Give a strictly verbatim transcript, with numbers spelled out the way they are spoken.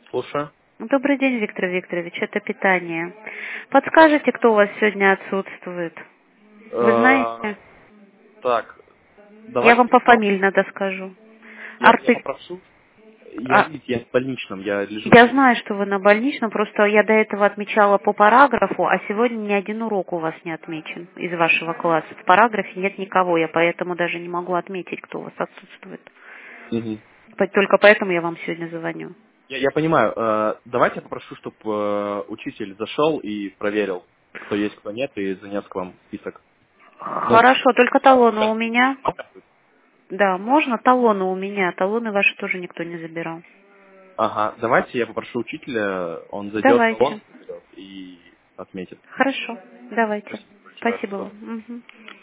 Слушаю. Добрый день, Виктор Викторович, это питание. Подскажите, кто у вас сегодня отсутствует? Вы Э, знаете? Так, Я вам давайте пофамильно доскажу. я, я Арты... попрошу. Я, а, видите, я в больничном, я лежу Я сейчас. знаю, что вы на больничном, просто я до этого отмечала по параграфу, а сегодня ни один урок у вас не отмечен из вашего класса. В параграфе нет никого, я поэтому даже не могу отметить, кто у вас отсутствует. Мгм. По- Только поэтому я вам сегодня звоню. Я, я понимаю. э, давайте я попрошу, чтобы учитель зашел и проверил, кто есть, кто нет, и занес к вам список. Ну, Хорошо, только талоны у меня. да. Да, можно талоны у меня. Талоны ваши тоже никто не забирал. Ага, давайте я попрошу учителя, он зайдет, талон Давайте. соберет и отметит. Хорошо. Давайте. Спасибо большое. Спасибо Всего вам. Мгм.